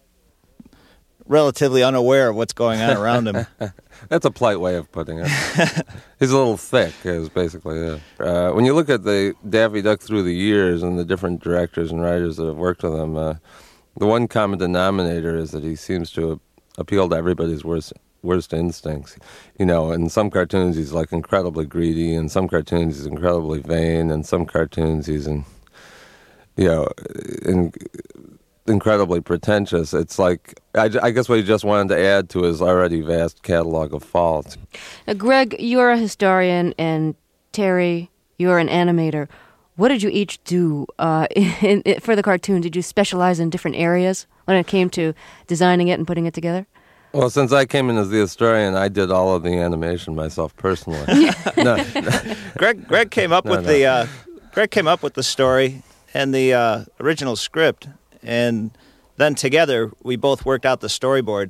relatively unaware of what's going on around him. That's a polite way of putting it. He's a little thick, is basically it. Uh, when you look at the Daffy Duck through the years and the different directors and writers that have worked with him, uh, the one common denominator is that he seems to appeal to everybody's worst worst instincts. You know, in some cartoons he's like incredibly greedy, in some cartoons he's incredibly vain, in some cartoons he's in, you know, in, incredibly pretentious. It's like, I, I guess what he just wanted to add to his already vast catalog of faults. Now, Greg, you're a historian, and Terry, you're an animator. What did you each do uh, in, in, for the cartoon? Did you specialize in different areas when it came to designing it and putting it together? Well, since I came in as the historian, I did all of the animation myself personally. no, no. Greg, Greg came up no, with no. the uh, Greg came up with the story and the uh, original script, and then together we both worked out the storyboard.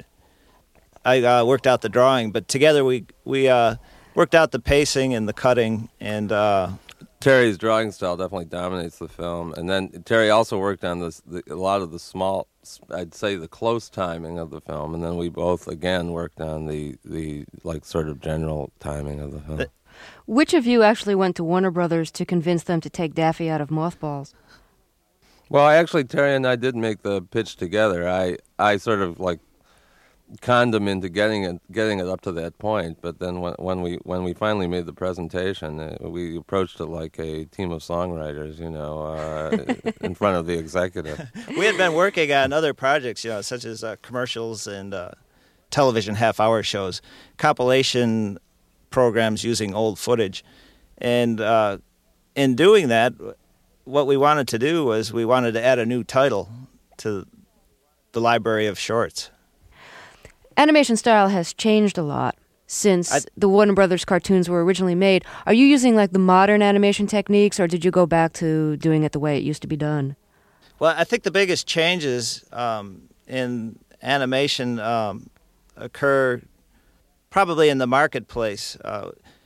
I uh, worked out the drawing, but together we we uh, worked out the pacing and the cutting. And uh, Terry's drawing style definitely dominates the film, and then Terry also worked on this, the, a lot of the small, I'd say the close timing of the film, and then we both again worked on the the like sort of general timing of the film. The, Which of you actually went to Warner Brothers to convince them to take Daffy out of mothballs? Well, actually, Terry and I did make the pitch together. I I sort of like conned him into getting it getting it up to that point, but then when when we when we finally made the presentation, uh, we approached it like a team of songwriters, you know, uh, in front of the executive. We had been working on other projects, you know, such as uh, commercials and uh, television half-hour shows, compilation programs using old footage, and uh, in doing that, what we wanted to do was we wanted to add a new title to the library of shorts. Animation style has changed a lot since I, the Warner Brothers cartoons were originally made. Are you using like the modern animation techniques, or did you go back to doing it the way it used to be done? Well, I think the biggest changes um, in animation um, occur probably in the marketplace. Uh,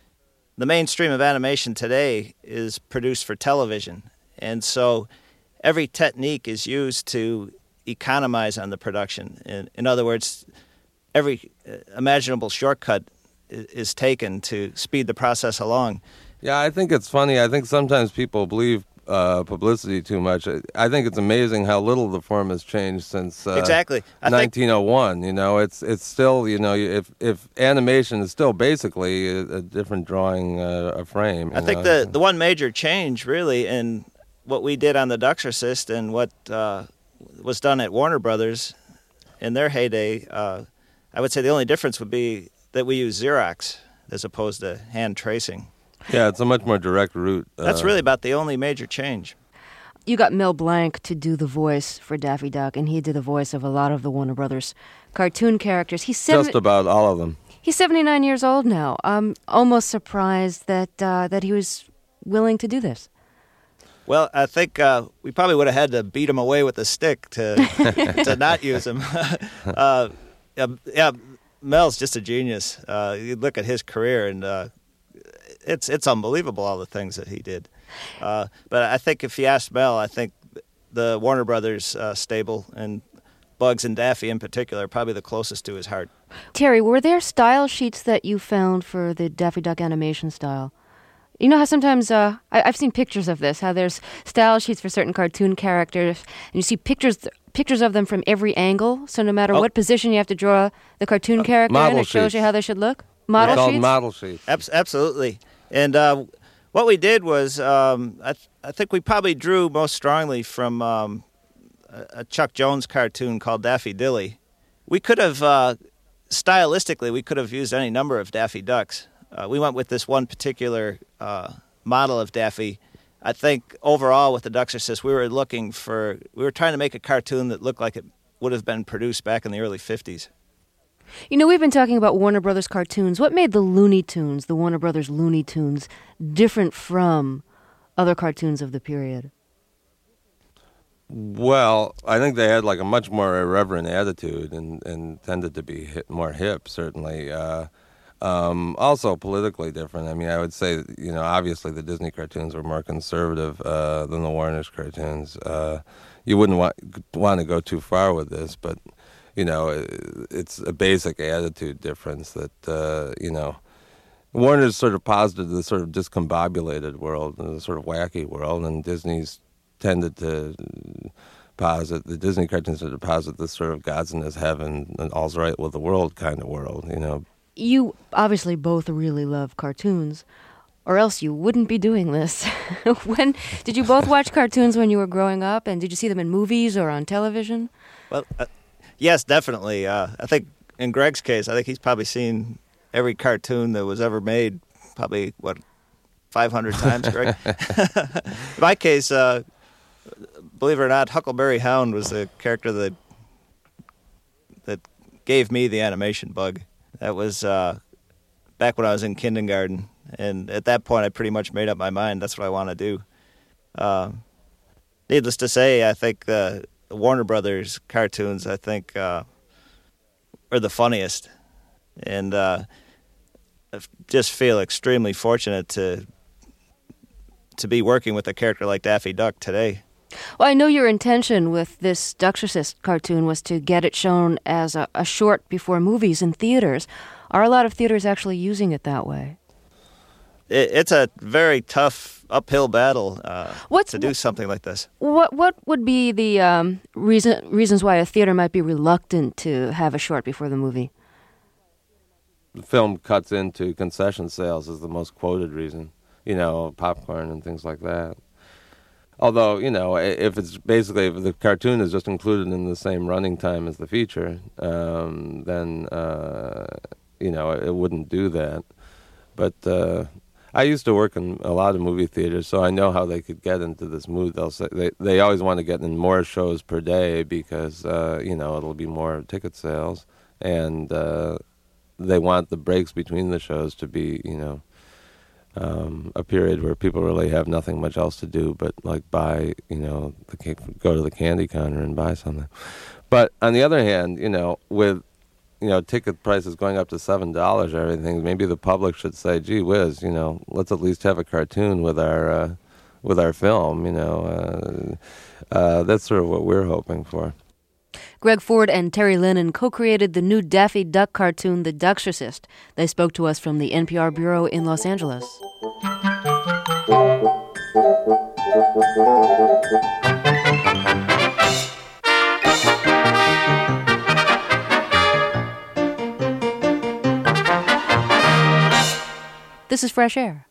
the mainstream of animation today is produced for television, and so every technique is used to economize on the production. In, in other words, every imaginable shortcut is, is taken to speed the process along. Yeah, I think it's funny. I think sometimes people believe uh, publicity too much. I think it's amazing how little the form has changed since uh, exactly I nineteen oh one. Think... You know, it's it's still, you know, if if animation is still basically a, a different drawing uh, a frame. I think know? the the one major change really in what we did on the Duxorcist and what uh, was done at Warner Brothers in their heyday, uh, I would say the only difference would be that we use Xerox as opposed to hand tracing. Yeah, it's a much more direct route. Uh, That's really about the only major change. You got Mel Blanc to do the voice for Daffy Duck, and he did the voice of a lot of the Warner Brothers cartoon characters. He's seven- Just about all of them. He's seventy-nine years old now. I'm almost surprised that uh, that he was willing to do this. Well, I think uh, we probably would have had to beat him away with a stick to to not use him. uh, yeah, yeah, Mel's just a genius. Uh, you look at his career, and uh, it's it's unbelievable all the things that he did. Uh, but I think if you asked Mel, I think the Warner Brothers uh, stable and Bugs and Daffy in particular are probably the closest to his heart. Terry, were there style sheets that you found for the Daffy Duck animation style? You know how sometimes, uh, I, I've seen pictures of this, how there's style sheets for certain cartoon characters, and you see pictures pictures of them from every angle, so no matter oh. what position you have to draw the cartoon character uh, in, it shows sheets. you how they should look? Model They're sheets? called model sheets. Abs- absolutely. And uh, what we did was, um, I, th- I think we probably drew most strongly from um, a, a Chuck Jones cartoon called Daffy Dilly. We could have, uh, stylistically, we could have used any number of Daffy Ducks. Uh, we went with this one particular uh, model of Daffy. I think overall with the Duxorcist, we were looking for, we were trying to make a cartoon that looked like it would have been produced back in the early fifties. You know, we've been talking about Warner Brothers cartoons. What made the Looney Tunes, the Warner Brothers Looney Tunes, different from other cartoons of the period? Well, I think they had like a much more irreverent attitude and, and tended to be hip, more hip, certainly. Uh, um, also politically different. I mean, I would say, you know, obviously the Disney cartoons were more conservative uh, than the Warner's cartoons. Uh, you wouldn't want, want to go too far with this, but, you know, it's a basic attitude difference that, uh, you know, Warner's sort of posited this sort of discombobulated world, a sort of wacky world, and Disney's tended to posit, the Disney cartoons tended to posit this sort of God's in his heaven and all's right with the world kind of world, you know. You obviously both really love cartoons, or else you wouldn't be doing this. When did you both watch cartoons when you were growing up, and did you see them in movies or on television? Well, uh, yes, definitely. Uh, I think in Greg's case, I think he's probably seen every cartoon that was ever made, probably, what, five hundred times, Greg? In my case, uh, believe it or not, Huckleberry Hound was the character that that gave me the animation bug. That was uh, back when I was in kindergarten, and at that point I pretty much made up my mind that's what I want to do. Uh, needless to say, I think the Warner Brothers cartoons, I think, uh, are the funniest, and uh, I just feel extremely fortunate to to be working with a character like Daffy Duck today. Well, I know your intention with this Duxorcist cartoon was to get it shown as a, a short before movies in theaters. Are a lot of theaters actually using it that way? It, it's a very tough uphill battle uh, What's, to do something like this. What What would be the um, reason reasons why a theater might be reluctant to have a short before the movie? The film cuts into concession sales is the most quoted reason. You know, popcorn and things like that. Although, you know, if it's basically, if the cartoon is just included in the same running time as the feature, um, then, uh, you know, it wouldn't do that. But uh, I used to work in a lot of movie theaters, so I know how they could get into this mood. They'll say they, they always want to get in more shows per day because, uh, you know, it'll be more ticket sales. And uh, they want the breaks between the shows to be, you know, Um, a period where people really have nothing much else to do but like buy, you know, the, go to the candy counter and buy something. But on the other hand, you know, with, you know, ticket prices going up to seven dollars or everything, maybe the public should say, gee whiz, you know, let's at least have a cartoon with our uh, with our film, you know. Uh, uh, that's sort of what we're hoping for. Greg Ford and Terry Lennon co-created the new Daffy Duck cartoon, The Duckstricist. They spoke to us from the N P R bureau in Los Angeles. This is Fresh Air.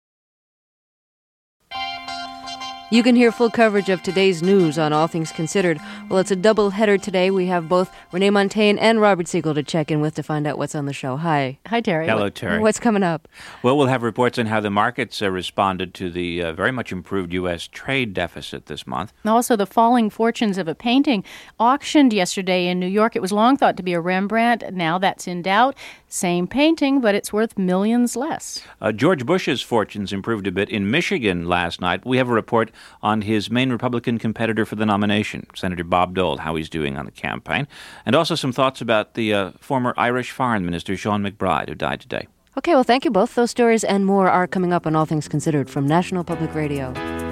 You can hear full coverage of today's news on All Things Considered. Well, it's a double header today. We have both Renee Montagne and Robert Siegel to check in with to find out what's on the show. Hi. Hi, Terry. Hello, what, Terry. What's coming up? Well, we'll have reports on how the markets uh, responded to the uh, very much improved U S trade deficit this month. Also, the falling fortunes of a painting auctioned yesterday in New York. It was long thought to be a Rembrandt. Now that's in doubt. Same painting, but it's worth millions less. Uh, George Bush's fortunes improved a bit in Michigan last night. We have a report on his main Republican competitor for the nomination, Senator Bob Dole, how he's doing on the campaign, and also some thoughts about the uh, former Irish Foreign Minister, Sean McBride, who died today. Okay, well, thank you both. Those stories and more are coming up on All Things Considered from National Public Radio.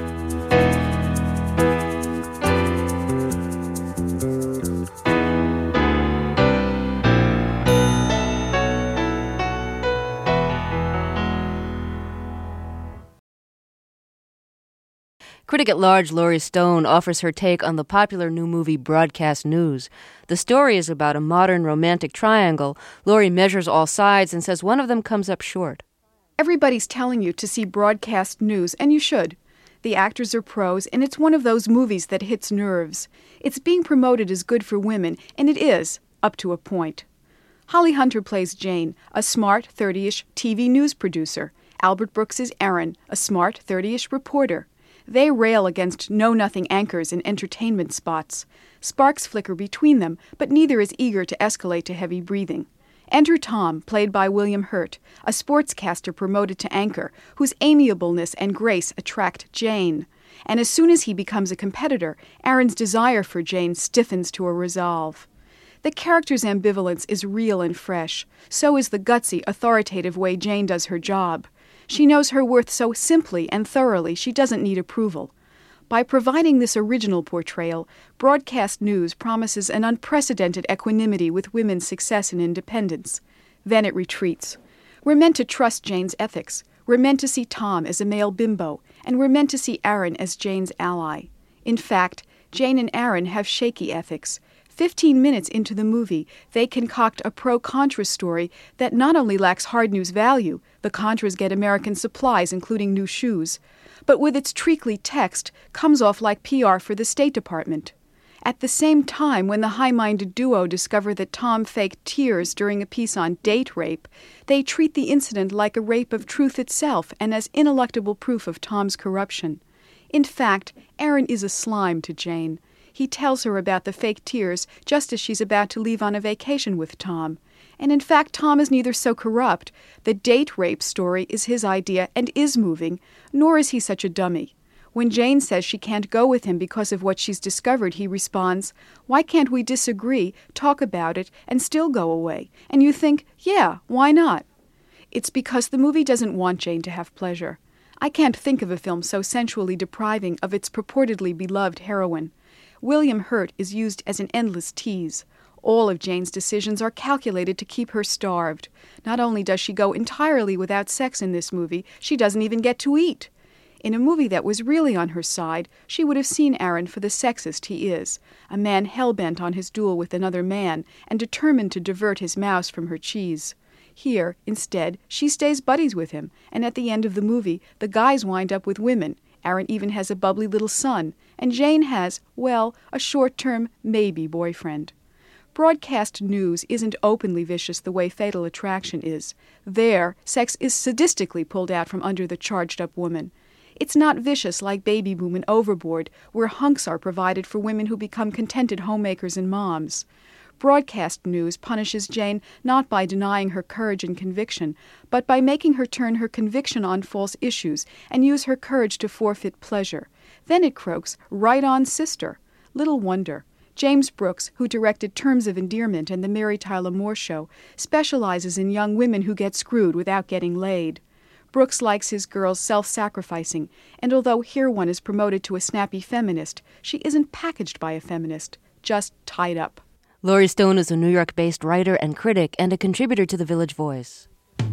Critic at large Laurie Stone offers her take on the popular new movie Broadcast News. The story is about a modern romantic triangle. Laurie measures all sides and says one of them comes up short. Everybody's telling you to see Broadcast News, and you should. The actors are pros, and it's one of those movies that hits nerves. It's being promoted as good for women, and it is, up to a point. Holly Hunter plays Jane, a smart, thirty-ish T V news producer. Albert Brooks is Aaron, a smart, thirty-ish reporter. They rail against know-nothing anchors in entertainment spots. Sparks flicker between them, but neither is eager to escalate to heavy breathing. Enter Tom, played by William Hurt, a sportscaster promoted to anchor, whose amiableness and grace attract Jane. And as soon as he becomes a competitor, Aaron's desire for Jane stiffens to a resolve. The character's ambivalence is real and fresh. So is the gutsy, authoritative way Jane does her job. She knows her worth so simply and thoroughly she doesn't need approval. By providing this original portrayal, Broadcast News promises an unprecedented equanimity with women's success and independence. Then it retreats. We're meant to trust Jane's ethics. We're meant to see Tom as a male bimbo, and we're meant to see Aaron as Jane's ally. In fact, Jane and Aaron have shaky ethics. Fifteen minutes into the movie, they concoct a pro-Contra story that not only lacks hard news value, the Contras get American supplies, including new shoes, but with its treacly text, comes off like P R for the State Department. At the same time, when the high-minded duo discover that Tom faked tears during a piece on date rape, they treat the incident like a rape of truth itself and as ineluctable proof of Tom's corruption. In fact, Aaron is a slime to Jane. He tells her about the fake tears just as she's about to leave on a vacation with Tom. And in fact, Tom is neither so corrupt. The date rape story is his idea and is moving, nor is he such a dummy. When Jane says she can't go with him because of what she's discovered, he responds, "Why can't we disagree, talk about it, and still go away?" And you think, yeah, why not? It's because the movie doesn't want Jane to have pleasure. I can't think of a film so sensually depriving of its purportedly beloved heroine. William Hurt is used as an endless tease. All of Jane's decisions are calculated to keep her starved. Not only does she go entirely without sex in this movie, she doesn't even get to eat. In a movie that was really on her side, she would have seen Aaron for the sexist he is, a man hell-bent on his duel with another man and determined to divert his mouse from her cheese. Here, instead, she stays buddies with him, and at the end of the movie, the guys wind up with women. Aaron even has a bubbly little son, and Jane has, well, a short-term maybe boyfriend. Broadcast News isn't openly vicious the way Fatal Attraction is. There, sex is sadistically pulled out from under the charged-up woman. It's not vicious like Baby Boom and Overboard, where hunks are provided for women who become contented homemakers and moms. Broadcast News punishes Jane not by denying her courage and conviction, but by making her turn her conviction on false issues and use her courage to forfeit pleasure. Then it croaks, "Right on, sister." Little wonder. James Brooks, who directed Terms of Endearment and The Mary Tyler Moore Show, specializes in young women who get screwed without getting laid. Brooks likes his girls self-sacrificing, and although here one is promoted to a snappy feminist, she isn't packaged by a feminist, just tied up. Laurie Stone is a New York-based writer and critic and a contributor to The Village Voice.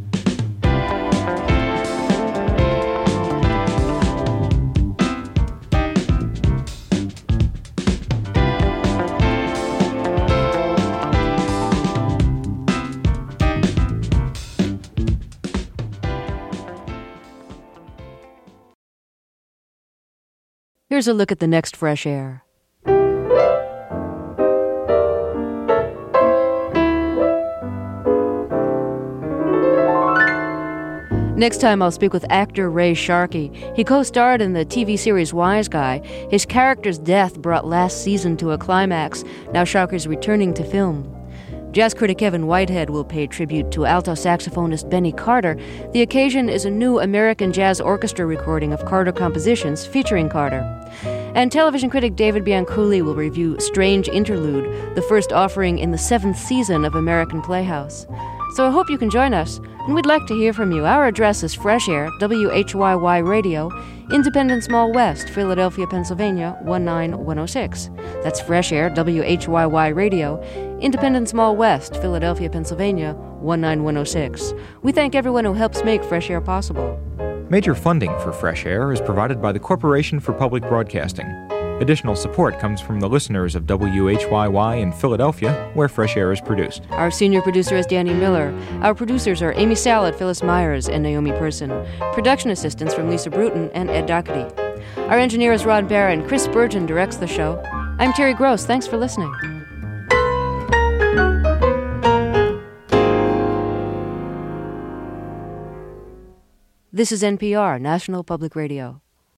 Here's a look at the next Fresh Air. Next time, I'll speak with actor Ray Sharkey. He co-starred in the T V series Wise Guy. His character's death brought last season to a climax. Now Sharkey's returning to film. Jazz critic Kevin Whitehead will pay tribute to alto saxophonist Benny Carter. The occasion is a new American Jazz Orchestra recording of Carter compositions featuring Carter. And television critic David Bianculli will review Strange Interlude, the first offering in the seventh season of American Playhouse. So I hope you can join us, and we'd like to hear from you. Our address is Fresh Air, W H Y Y Radio, Independent Small West, Philadelphia, Pennsylvania, one nine one oh six. That's Fresh Air, W H Y Y Radio, Independent Small West, Philadelphia, Pennsylvania, one nine one oh six. We thank everyone who helps make Fresh Air possible. Major funding for Fresh Air is provided by the Corporation for Public Broadcasting. Additional support comes from the listeners of W H Y Y in Philadelphia, where Fresh Air is produced. Our senior producer is Danny Miller. Our producers are Amy Salad, Phyllis Myers, and Naomi Person. Production assistants from Lisa Bruton and Ed Doherty. Our engineer is Ron Barron. Chris Spurgeon directs the show. I'm Terry Gross. Thanks for listening. This is N P R, National Public Radio.